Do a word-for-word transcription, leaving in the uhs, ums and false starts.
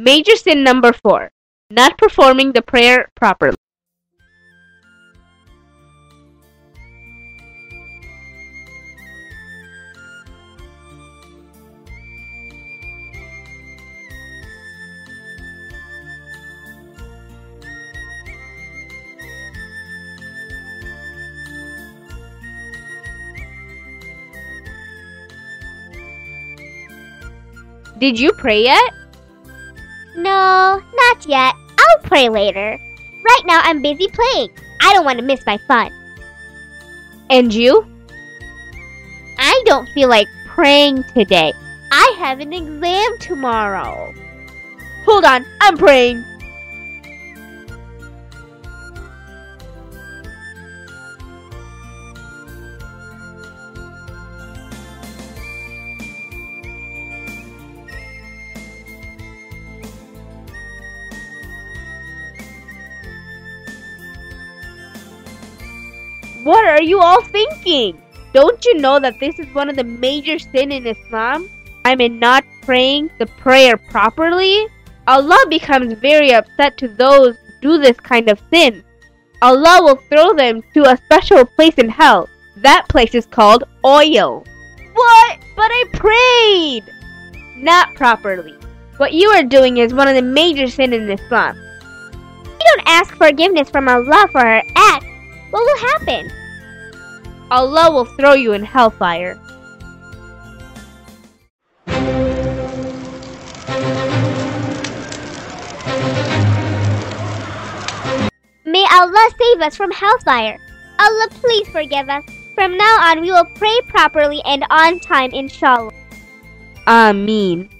Major sin number four. Not performing the prayer properly. Did you pray yet? No, not yet. I'll pray later. Right now I'm busy playing. I don't want to miss my fun. And you? I don't feel like praying today. I have an exam tomorrow. Hold on, I'm praying. What are you all thinking? Don't you know that this is one of the major sins in Islam? I mean, not praying the prayer properly? Allah becomes very upset to those who do this kind of sin. Allah will throw them to a special place in hell. That place is called oil. What? But I prayed! Not properly. What you are doing is one of the major sins in Islam. We don't ask forgiveness from Allah for our act. What will happen? Allah will throw you in hellfire. May Allah save us from hellfire. Allah, please forgive us. From now on, we will pray properly and on time, inshallah. Ameen.